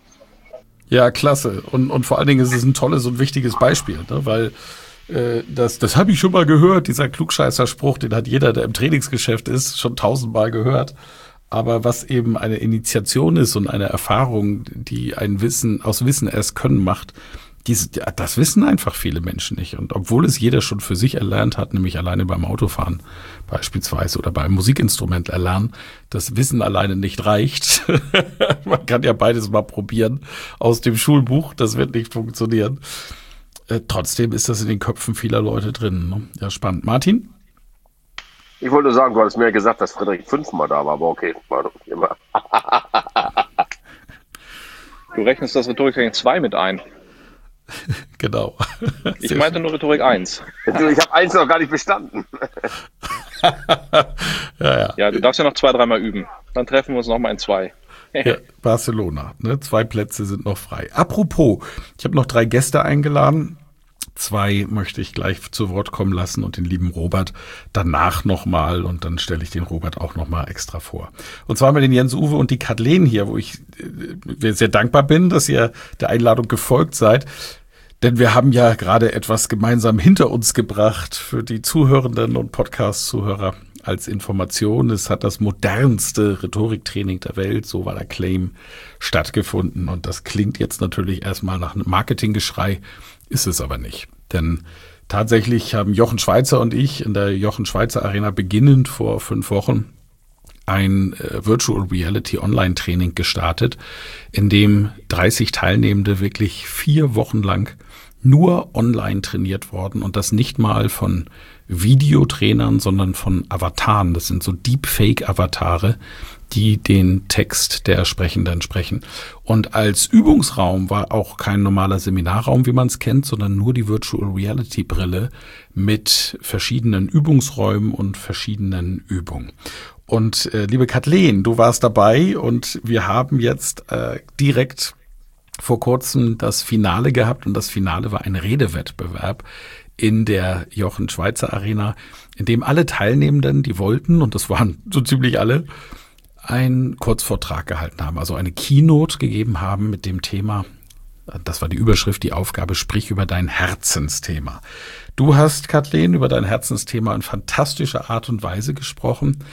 Ja, klasse. Und, und vor allen Dingen ist es ein tolles und wichtiges Beispiel, ne? Weil äh, das, das habe ich schon mal gehört, dieser Klugscheißer-Spruch, den hat jeder, der im Trainingsgeschäft ist, schon tausendmal gehört. Aber was eben eine Initiation ist und eine Erfahrung, die ein Wissen aus Wissen erst können macht, dies, das wissen einfach viele Menschen nicht. Und obwohl es jeder schon für sich erlernt hat, nämlich alleine beim Autofahren beispielsweise oder beim Musikinstrument erlernen, das Wissen alleine nicht reicht. Man kann ja beides mal probieren aus dem Schulbuch, das wird nicht funktionieren. Äh, trotzdem ist das in den Köpfen vieler Leute drin. Ne? Ja, spannend. Martin? Ich wollte sagen, du hattest mir gesagt, dass Frederik fünfmal da war, aber okay, war doch immer. Du rechnest das Rhetorik zwei mit ein. Genau. Ich Sehr meinte schön. Nur Rhetorik eins. Ich habe eins noch gar nicht bestanden. ja, ja. ja, du darfst ja noch zwei, dreimal üben. Dann treffen wir uns nochmal in zwei. Ja, Barcelona, ne? Zwei Plätze sind noch frei. Apropos, ich habe noch drei Gäste eingeladen. Zwei möchte ich gleich zu Wort kommen lassen und den lieben Robert danach nochmal und dann stelle ich den Robert auch nochmal extra vor. Und zwar haben wir den Jens-Uwe und die Kathleen hier, wo ich äh, sehr dankbar bin, dass ihr der Einladung gefolgt seid. Denn wir haben ja gerade etwas gemeinsam hinter uns gebracht für die Zuhörenden und Podcast-Zuhörer als Information. Es hat das modernste Rhetoriktraining der Welt, so war der Claim, stattgefunden. Und das klingt jetzt natürlich erstmal nach einem Marketinggeschrei, ist es aber nicht. Denn tatsächlich haben Jochen Schweizer und ich in der Jochen Schweizer Arena beginnend vor fünf Wochen ein äh, Virtual Reality Online Training gestartet, in dem dreißig Teilnehmende wirklich vier Wochen lang nur online trainiert worden und das nicht mal von Videotrainern, sondern von Avataren. Das sind so Deepfake-Avatare, die den Text der Sprechenden sprechen. Und als Übungsraum war auch kein normaler Seminarraum, wie man es kennt, sondern nur die Virtual Reality Brille mit verschiedenen Übungsräumen und verschiedenen Übungen. Und äh, liebe Kathleen, du warst dabei und wir haben jetzt äh, direkt vor kurzem das Finale gehabt und das Finale war ein Redewettbewerb in der Jochen Schweizer Arena, in dem alle Teilnehmenden, die wollten, und das waren so ziemlich alle, einen Kurzvortrag gehalten haben, also eine Keynote gegeben haben mit dem Thema, das war die Überschrift, die Aufgabe, sprich über dein Herzensthema. Du hast, Kathleen, über dein Herzensthema in fantastischer Art und Weise gesprochen.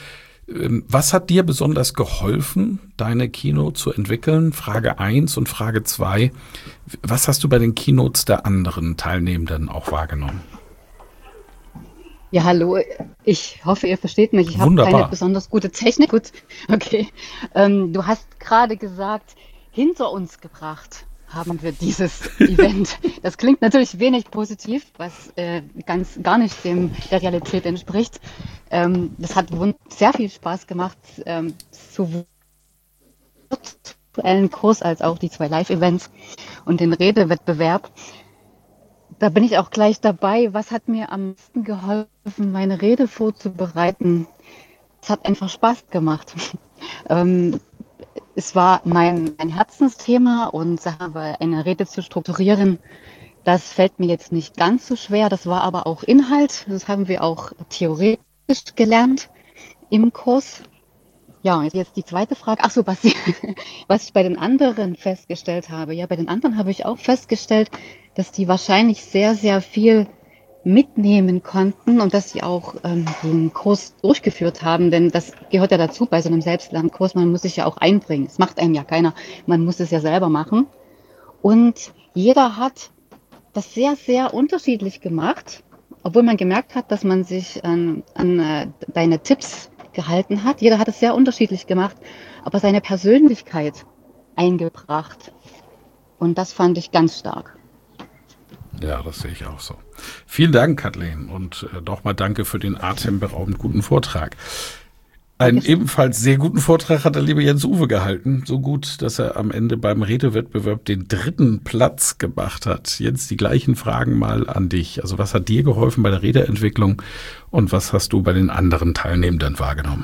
Was hat dir besonders geholfen, deine Keynote zu entwickeln? Frage eins und Frage zwei. Was hast du bei den Keynotes der anderen Teilnehmenden auch wahrgenommen? Ja, hallo. Ich hoffe, ihr versteht mich. Ich habe keine besonders gute Technik. Gut, okay. Ähm, du hast gerade gesagt, hinter uns gebracht haben wir dieses Event. Das klingt natürlich wenig positiv, was äh, ganz gar nicht dem der Realität entspricht. Ähm, das hat sehr viel Spaß gemacht, ähm, sowohl virtuellen Kurs als auch die zwei Live-Events und den Redewettbewerb. Da bin ich auch gleich dabei. Was hat mir am meisten geholfen, meine Rede vorzubereiten? Es hat einfach Spaß gemacht. ähm, Es war mein, mein Herzensthema und eine Rede zu strukturieren, das fällt mir jetzt nicht ganz so schwer. Das war aber auch Inhalt. Das haben wir auch theoretisch gelernt im Kurs. Ja, jetzt die zweite Frage. Ach so, was, was ich bei den anderen festgestellt habe. Ja, bei den anderen habe ich auch festgestellt, dass die wahrscheinlich sehr, sehr viel mitnehmen konnten und dass sie auch ähm, den Kurs durchgeführt haben, denn das gehört ja dazu bei so einem Selbstlernkurs, man muss sich ja auch einbringen. Es macht einem ja keiner, man muss es ja selber machen. Und jeder hat das sehr, sehr unterschiedlich gemacht, obwohl man gemerkt hat, dass man sich an, an äh, deine Tipps gehalten hat. Jeder hat es sehr unterschiedlich gemacht, aber seine Persönlichkeit eingebracht. Und das fand ich ganz stark. Ja, das sehe ich auch so. Vielen Dank, Kathleen, und äh, nochmal danke für den atemberaubend guten Vortrag. Einen ebenfalls sehr guten Vortrag hat der liebe Jens Uwe gehalten. So gut, dass er am Ende beim Redewettbewerb den dritten Platz gemacht hat. Jens, die gleichen Fragen mal an dich. Also was hat dir geholfen bei der Redeentwicklung und was hast du bei den anderen Teilnehmenden wahrgenommen?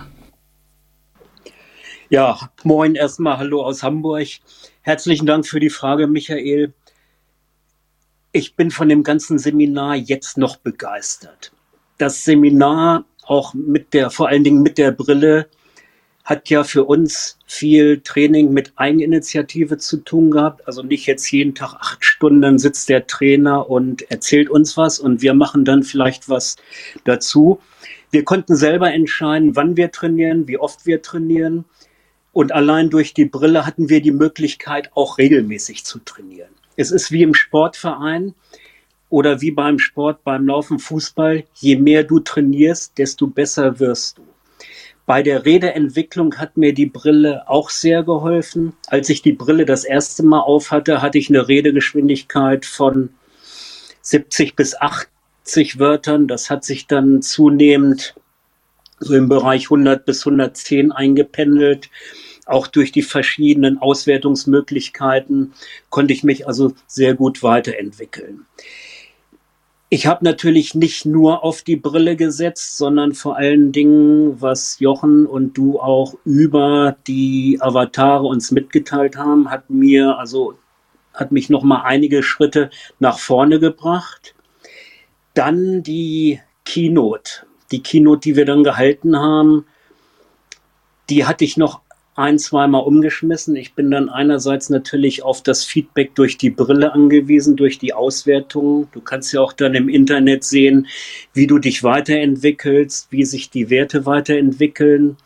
Ja, moin erstmal, hallo aus Hamburg. Herzlichen Dank für die Frage, Michael. Ich bin von dem ganzen Seminar jetzt noch begeistert. Das Seminar, auch mit der, vor allen Dingen mit der Brille, hat ja für uns viel Training mit Eigeninitiative zu tun gehabt. Also nicht jetzt jeden Tag acht Stunden, dann sitzt der Trainer und erzählt uns was und wir machen dann vielleicht was dazu. Wir konnten selber entscheiden, wann wir trainieren, wie oft wir trainieren. Und allein durch die Brille hatten wir die Möglichkeit, auch regelmäßig zu trainieren. Es ist wie im Sportverein oder wie beim Sport, beim Laufen, Fußball. Je mehr du trainierst, desto besser wirst du. Bei der Redeentwicklung hat mir die Brille auch sehr geholfen. Als ich die Brille das erste Mal auf hatte, hatte ich eine Redegeschwindigkeit von siebzig bis achtzig Wörtern. Das hat sich dann zunehmend so im Bereich hundert bis hundertzehn eingependelt. Auch durch die verschiedenen Auswertungsmöglichkeiten konnte ich mich also sehr gut weiterentwickeln. Ich habe natürlich nicht nur auf die Brille gesetzt, sondern vor allen Dingen, was Jochen und du auch über die Avatare uns mitgeteilt haben, hat mir also hat mich noch mal einige Schritte nach vorne gebracht. Dann die Keynote, die Keynote, die wir dann gehalten haben, die hatte ich noch ein-, zweimal umgeschmissen. Ich bin dann einerseits natürlich auf das Feedback durch die Brille angewiesen, durch die Auswertungen. Du kannst ja auch dann im Internet sehen, wie du dich weiterentwickelst, wie sich die Werte weiterentwickeln.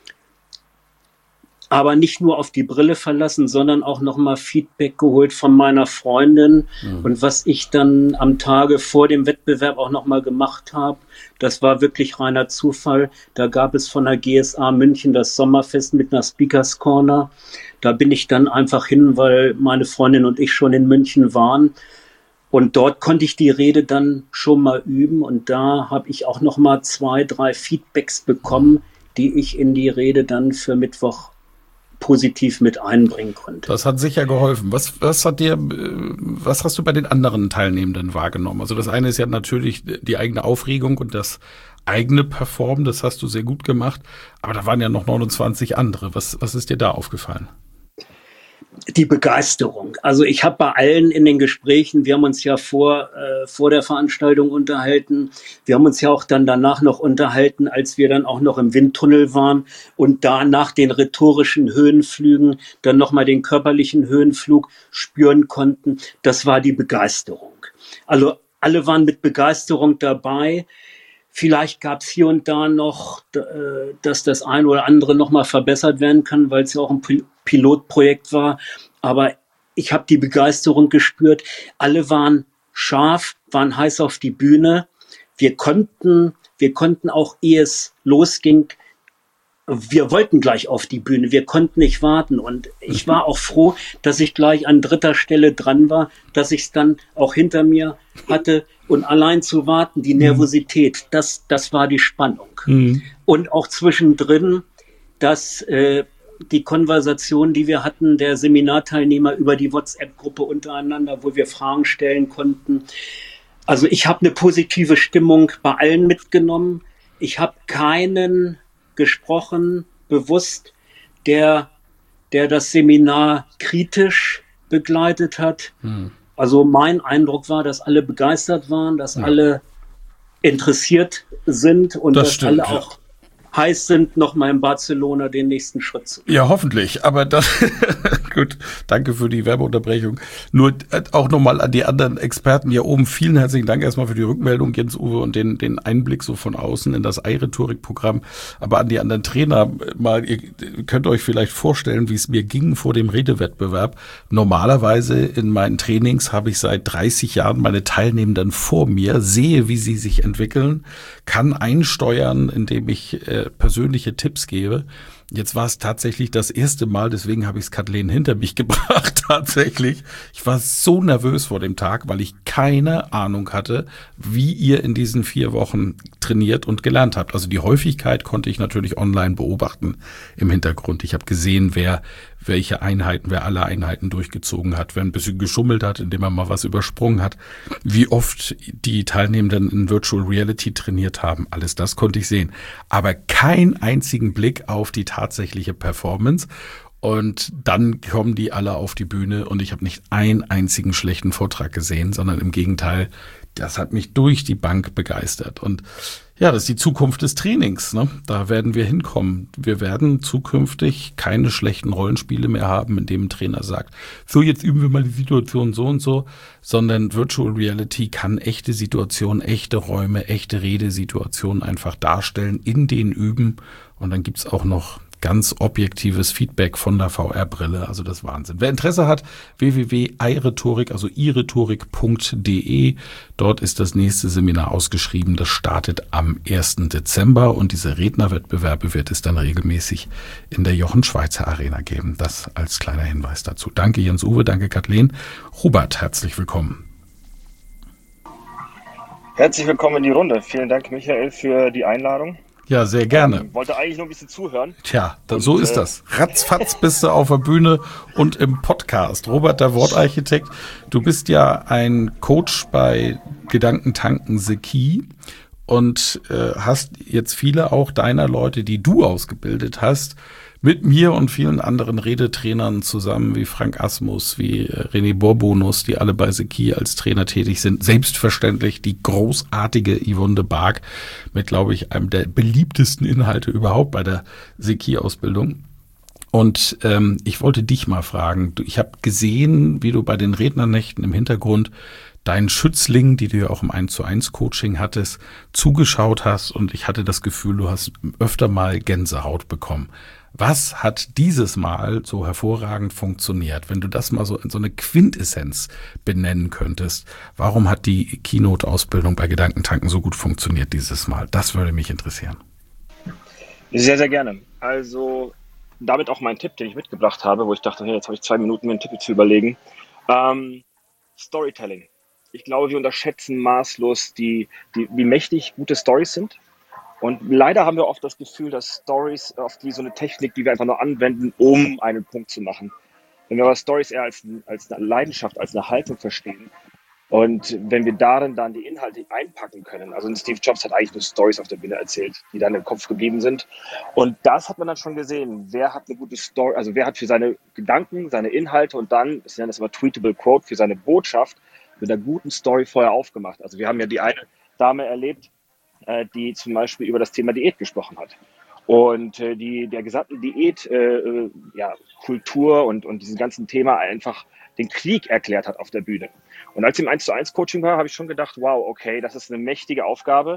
Aber nicht nur auf die Brille verlassen, sondern auch nochmal Feedback geholt von meiner Freundin. Mhm. Und was ich dann am Tage vor dem Wettbewerb auch nochmal gemacht habe, das war wirklich reiner Zufall. Da gab es von der G S A München das Sommerfest mit einer Speakers Corner. Da bin ich dann einfach hin, weil meine Freundin und ich schon in München waren. Und dort konnte ich die Rede dann schon mal üben. Und da habe ich auch nochmal zwei, drei Feedbacks bekommen, die ich in die Rede dann für Mittwoch positiv mit einbringen konnte. Das hat sicher geholfen. Was, was hat dir, was hast du bei den anderen Teilnehmenden wahrgenommen? Also das eine ist ja natürlich die eigene Aufregung und das eigene Performen, das hast du sehr gut gemacht. Aber da waren ja noch neunundzwanzig andere. Was, was ist dir da aufgefallen? Die Begeisterung. Also ich habe bei allen in den Gesprächen, wir haben uns ja vor, äh, vor der Veranstaltung unterhalten, wir haben uns ja auch dann danach noch unterhalten, als wir dann auch noch im Windtunnel waren und da nach den rhetorischen Höhenflügen dann nochmal den körperlichen Höhenflug spüren konnten. Das war die Begeisterung. Also alle waren mit Begeisterung dabei. Vielleicht gab es hier und da noch, äh, dass das ein oder andere nochmal verbessert werden kann, weil es ja auch ein Pil- Pilotprojekt war. Aber ich habe die Begeisterung gespürt. Alle waren scharf, waren heiß auf die Bühne. Wir konnten, wir konnten auch, ehe es losging, wir wollten gleich auf die Bühne, wir konnten nicht warten. Und ich war auch froh, dass ich gleich an dritter Stelle dran war, dass ich es dann auch hinter mir hatte. Und allein zu warten, die Nervosität, das, das war die Spannung. Mhm. Und auch zwischendrin, dass äh, die Konversation, die wir hatten, der Seminarteilnehmer über die WhatsApp-Gruppe untereinander, wo wir Fragen stellen konnten. Also ich habe eine positive Stimmung bei allen mitgenommen. Ich habe keinen gesprochen, bewusst, der, der das Seminar kritisch begleitet hat. Hm. Also mein Eindruck war, dass alle begeistert waren, dass Ja. alle interessiert sind und Das dass stimmt, alle ja. auch heiß sind, nochmal in Barcelona den nächsten Schritt zu gehen. Ja, hoffentlich. Aber das, gut, danke für die Werbeunterbrechung. Nur äh, auch nochmal an die anderen Experten hier oben. Vielen herzlichen Dank erstmal für die Rückmeldung, Jens-Uwe, und den, den Einblick so von außen in das Ei-Rhetorik-Programm. Aber an die anderen Trainer mal, ihr könnt euch vielleicht vorstellen, wie es mir ging vor dem Redewettbewerb. Normalerweise in meinen Trainings habe ich seit dreißig Jahren meine Teilnehmenden vor mir, sehe, wie sie sich entwickeln, kann einsteuern, indem ich äh, persönliche Tipps gebe. Jetzt war es tatsächlich das erste Mal, deswegen habe ich es Kathleen hinter mich gebracht, tatsächlich. Ich war so nervös vor dem Tag, weil ich keine Ahnung hatte, wie ihr in diesen vier Wochen trainiert und gelernt habt. Also die Häufigkeit konnte ich natürlich online beobachten im Hintergrund. Ich habe gesehen, wer welche Einheiten, wer alle Einheiten durchgezogen hat, wer ein bisschen geschummelt hat, indem er mal was übersprungen hat, wie oft die Teilnehmenden in Virtual Reality trainiert haben. Alles das konnte ich sehen. Aber keinen einzigen Blick auf die tatsächliche Performance. Und dann kommen die alle auf die Bühne und ich habe nicht einen einzigen schlechten Vortrag gesehen, sondern im Gegenteil, das hat mich durch die Bank begeistert. Und ja, das ist die Zukunft des Trainings, ne? Da werden wir hinkommen. Wir werden zukünftig keine schlechten Rollenspiele mehr haben, in dem ein Trainer sagt, so, jetzt üben wir mal die Situation so und so, sondern Virtual Reality kann echte Situationen, echte Räume, echte Redesituationen einfach darstellen, in denen üben. Und dann gibt's auch noch ganz objektives Feedback von der V R-Brille, also das ist Wahnsinn. Wer Interesse hat, w w w punkt i rhetorik, also i rhetorik punkt d e, dort ist das nächste Seminar ausgeschrieben, das startet am ersten Dezember und diese Rednerwettbewerbe wird es dann regelmäßig in der Jochen Schweizer Arena geben. Das als kleiner Hinweis dazu. Danke Jens-Uwe, danke Kathleen. Robert, herzlich willkommen. Herzlich willkommen in die Runde. Vielen Dank, Michael, für die Einladung. Ja, sehr gerne. Ähm, wollte eigentlich nur ein bisschen zuhören. Tja, da, Und, so ist äh, das. Ratzfatz bist du auf der Bühne und im Podcast. Robert, der Wortarchitekt, du bist ja ein Coach bei Gedankentanken The Key und äh, hast jetzt viele auch deiner Leute, die du ausgebildet hast, mit mir und vielen anderen Redetrainern zusammen, wie Frank Asmus, wie René Borbonus, die alle bei The Key als Trainer tätig sind. Selbstverständlich die großartige Yvonne de Barg mit, glaube ich, einem der beliebtesten Inhalte überhaupt bei der The Key-Ausbildung. Und ähm, ich wollte dich mal fragen, du, ich habe gesehen, wie du bei den Rednernächten im Hintergrund deinen Schützling, die du ja auch im eins zu eins Coaching hattest, zugeschaut hast und ich hatte das Gefühl, du hast öfter mal Gänsehaut bekommen. Was hat dieses Mal so hervorragend funktioniert? Wenn du das mal so in so eine Quintessenz benennen könntest, warum hat die Keynote-Ausbildung bei Gedankentanken so gut funktioniert dieses Mal? Das würde mich interessieren. Sehr, sehr gerne. Also damit auch mein Tipp, den ich mitgebracht habe, wo ich dachte, hey, jetzt habe ich zwei Minuten, mir einen Tipp zu überlegen. Ähm, Storytelling. Ich glaube, wir unterschätzen maßlos, die, die, wie mächtig gute Storys sind. Und leider haben wir oft das Gefühl, dass Stories oft wie so eine Technik, die wir einfach nur anwenden, um einen Punkt zu machen. Wenn wir aber Stories eher als, als eine Leidenschaft, als eine Haltung verstehen und wenn wir darin dann die Inhalte einpacken können, also Steve Jobs hat eigentlich nur Stories auf der Bühne erzählt, die dann im Kopf geblieben sind. Und das hat man dann schon gesehen. Wer hat eine gute Story, also wer hat für seine Gedanken, seine Inhalte und dann, ich nenne das immer Tweetable Quote, für seine Botschaft mit einer guten Story vorher aufgemacht. Also wir haben ja die eine Dame erlebt, die zum Beispiel über das Thema Diät gesprochen hat und äh, die der gesamten Diät äh, ja, Kultur und und diesem ganzen Thema einfach den Krieg erklärt hat auf der Bühne. Und als ich im eins zu eins Coaching war, habe ich schon gedacht, wow, okay, das ist eine mächtige Aufgabe,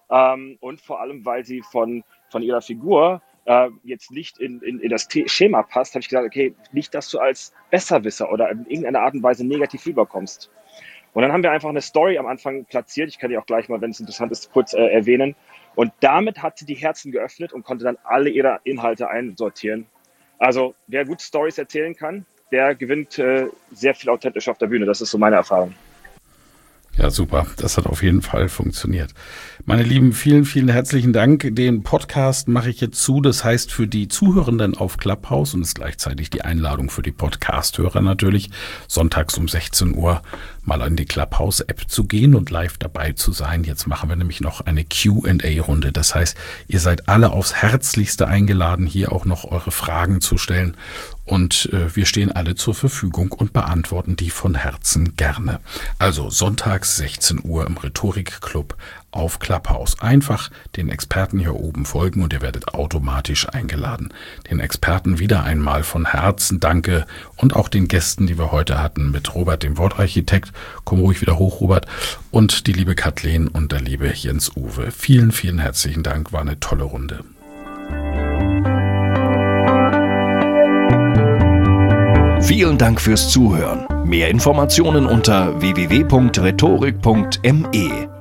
Ähm, und vor allem, weil sie von, von ihrer Figur äh, jetzt nicht in, in, in das The- Schema passt, habe ich gesagt, okay, nicht, dass du als Besserwisser oder in irgendeiner Art und Weise negativ rüberkommst. Und dann haben wir einfach eine Story am Anfang platziert. Ich kann die auch gleich mal, wenn es interessant ist, kurz äh, erwähnen. Und damit hat sie die Herzen geöffnet und konnte dann alle ihre Inhalte einsortieren. Also wer gut Stories erzählen kann, der gewinnt äh, sehr viel authentisch auf der Bühne. Das ist so meine Erfahrung. Ja, super. Das hat auf jeden Fall funktioniert. Meine Lieben, vielen, vielen herzlichen Dank. Den Podcast mache ich jetzt zu. Das heißt, für die Zuhörenden auf Clubhouse und ist gleichzeitig die Einladung für die Podcast-Hörer natürlich, sonntags um sechzehn Uhr mal in die Clubhouse-App zu gehen und live dabei zu sein. Jetzt machen wir nämlich noch eine Q and A-Runde. Das heißt, ihr seid alle aufs Herzlichste eingeladen, hier auch noch eure Fragen zu stellen. Und äh, wir stehen alle zur Verfügung und beantworten die von Herzen gerne. Also sonntags sechzehn Uhr im Rhetorik-Club auf Clubhouse. Einfach den Experten hier oben folgen und ihr werdet automatisch eingeladen. Den Experten wieder einmal von Herzen danke und auch den Gästen, die wir heute hatten, mit Robert, dem Wortarchitekt. Komm ruhig wieder hoch, Robert. Und die liebe Kathleen und der liebe Jens-Uwe. Vielen, vielen herzlichen Dank. War eine tolle Runde. Vielen Dank fürs Zuhören. Mehr Informationen unter w w w punkt rhetorik punkt m e.